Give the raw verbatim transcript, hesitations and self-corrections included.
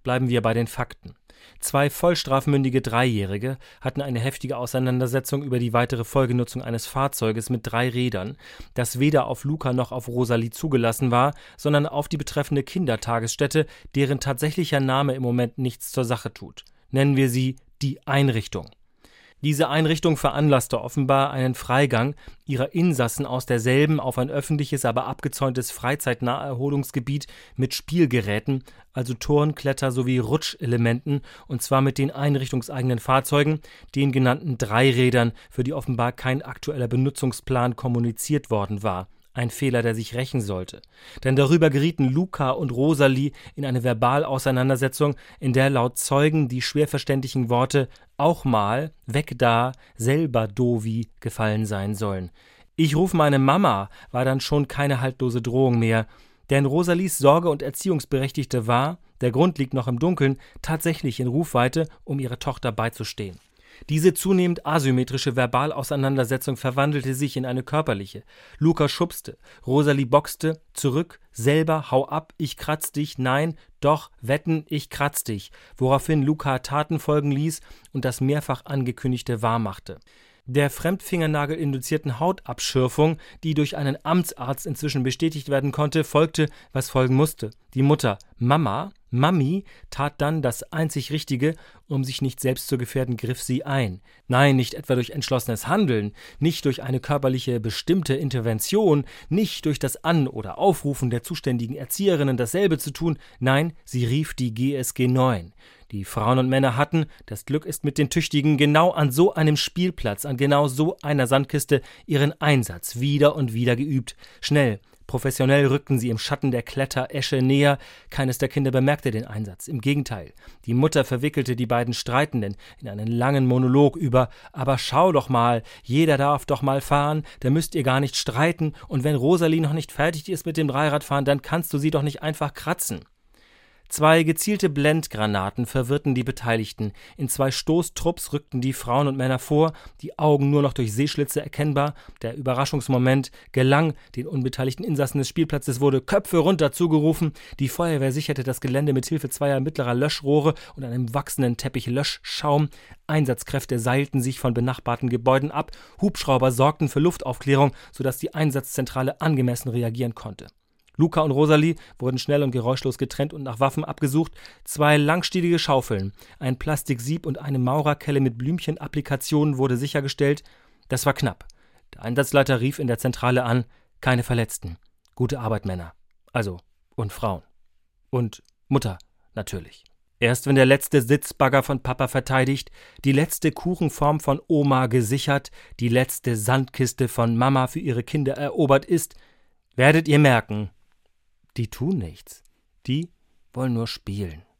bleiben wir bei den Fakten. Zwei vollstrafmündige Dreijährige hatten eine heftige Auseinandersetzung über die weitere Folgenutzung eines Fahrzeuges mit drei Rädern, das weder auf Luca noch auf Rosalie zugelassen war, sondern auf die betreffende Kindertagesstätte, deren tatsächlicher Name im Moment nichts zur Sache tut. Nennen wir sie die Einrichtung. Diese Einrichtung veranlasste offenbar einen Freigang ihrer Insassen aus derselben auf ein öffentliches, aber abgezäuntes Freizeitnaherholungsgebiet mit Spielgeräten, also Turn-, Kletter- sowie Rutschelementen, und zwar mit den einrichtungseigenen Fahrzeugen, den genannten Dreirädern, für die offenbar kein aktueller Benutzungsplan kommuniziert worden war. Ein Fehler, der sich rächen sollte. Denn darüber gerieten Luca und Rosalie in eine Verbalauseinandersetzung, in der laut Zeugen die schwer verständlichen Worte »auch mal, weg da, selber dovi« gefallen sein sollen. »Ich ruf meine Mama« war dann schon keine haltlose Drohung mehr, denn Rosalies Sorge- und Erziehungsberechtigte war, der Grund liegt noch im Dunkeln, tatsächlich in Rufweite, um ihrer Tochter beizustehen. Diese zunehmend asymmetrische Verbalauseinandersetzung verwandelte sich in eine körperliche. Luca schubste, Rosalie boxte, zurück, selber, hau ab, ich kratz dich, nein, doch, wetten, ich kratz dich, woraufhin Luca Taten folgen ließ und das mehrfach angekündigte wahrmachte. Der Fremdfingernagel-induzierten Hautabschürfung, die durch einen Amtsarzt inzwischen bestätigt werden konnte, folgte, was folgen musste. Die Mutter, Mama, Mami, tat dann das einzig Richtige, um sich nicht selbst zu gefährden, griff sie ein. Nein, nicht etwa durch entschlossenes Handeln, nicht durch eine körperliche bestimmte Intervention, nicht durch das An- oder Aufrufen der zuständigen Erzieherinnen, dasselbe zu tun, nein, sie rief die G S G neun. Die Frauen und Männer hatten, das Glück ist mit den Tüchtigen, genau an so einem Spielplatz, an genau so einer Sandkiste ihren Einsatz wieder und wieder geübt. Schnell, professionell rückten sie im Schatten der Kletteresche näher. Keines der Kinder bemerkte den Einsatz. Im Gegenteil. Die Mutter verwickelte die beiden Streitenden in einen langen Monolog über »Aber schau doch mal, jeder darf doch mal fahren, da müsst ihr gar nicht streiten. Und wenn Rosalie noch nicht fertig ist mit dem Dreiradfahren, dann kannst du sie doch nicht einfach kratzen.« Zwei gezielte Blendgranaten verwirrten die Beteiligten. In zwei Stoßtrupps rückten die Frauen und Männer vor, die Augen nur noch durch Sehschlitze erkennbar. Der Überraschungsmoment gelang. Den unbeteiligten Insassen des Spielplatzes wurde »Köpfe runter« zugerufen. Die Feuerwehr sicherte das Gelände mit Hilfe zweier mittlerer Löschrohre und einem wachsenden Teppich Löschschaum. Einsatzkräfte seilten sich von benachbarten Gebäuden ab. Hubschrauber sorgten für Luftaufklärung, sodass die Einsatzzentrale angemessen reagieren konnte. Luca und Rosalie wurden schnell und geräuschlos getrennt und nach Waffen abgesucht. Zwei langstielige Schaufeln, ein Plastiksieb und eine Maurerkelle mit Blümchenapplikationen wurde sichergestellt. Das war knapp. Der Einsatzleiter rief in der Zentrale an: »Keine Verletzten. Gute Arbeit, Männer. Also, und Frauen. Und Mutter, natürlich.« Erst wenn der letzte Sitzbagger von Papa verteidigt, die letzte Kuchenform von Oma gesichert, die letzte Sandkiste von Mama für ihre Kinder erobert ist, werdet ihr merken, die tun nichts. Die wollen nur spielen.